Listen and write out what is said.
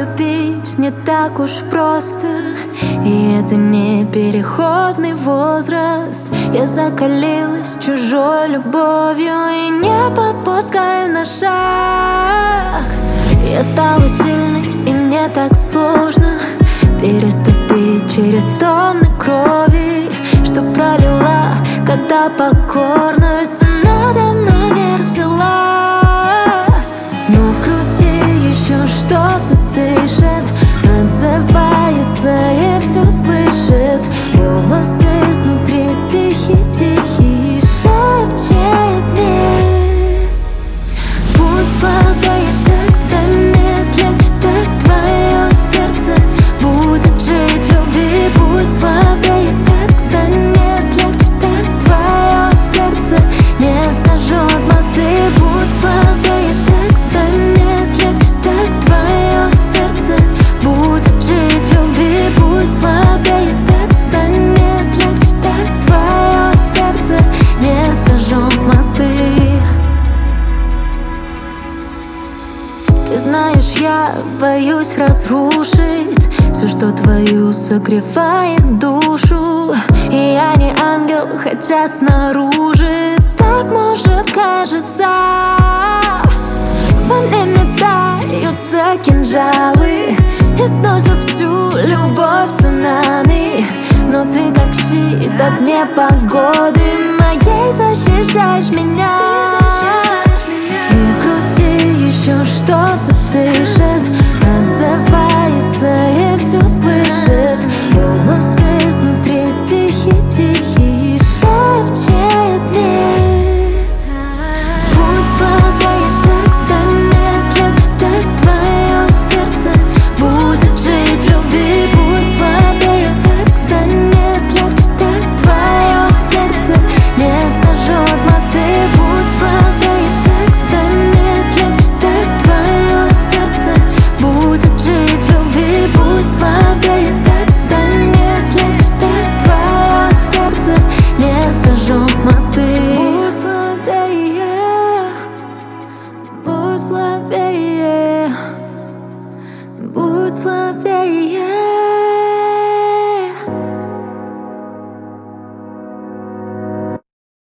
любить не так уж просто, и это не переходный возраст. Я закалилась чужой любовью и не подпускаю на шаг. Я стала сильной, и мне так сложно переступить через тонны крови, что пролила, когда покорность надо мной верх взяла. Но в груди еще что-то дышит, отзывается и все слышит. Голос изнутри тихий шепчет мне: будь слабее, так станет легче, так твое сердце будет жить в любви. Будь слабее, так станет легче, так твое сердце не сожжет мосты. Будь слабее, так станет легче, так твое сердце будет жить в любви. Будь слабее, так станет легче, так твое сердце не сожжет мосты. Ты знаешь, я боюсь разрушить все, что твою согревает душу. И я не ангел, хотя снаружи так может кажется. Во мне метаются кинжалы и сносят всю любовь цунами. Но ты как щит от непогоды моей защищаешь меня. И в груди еще что-то дышит,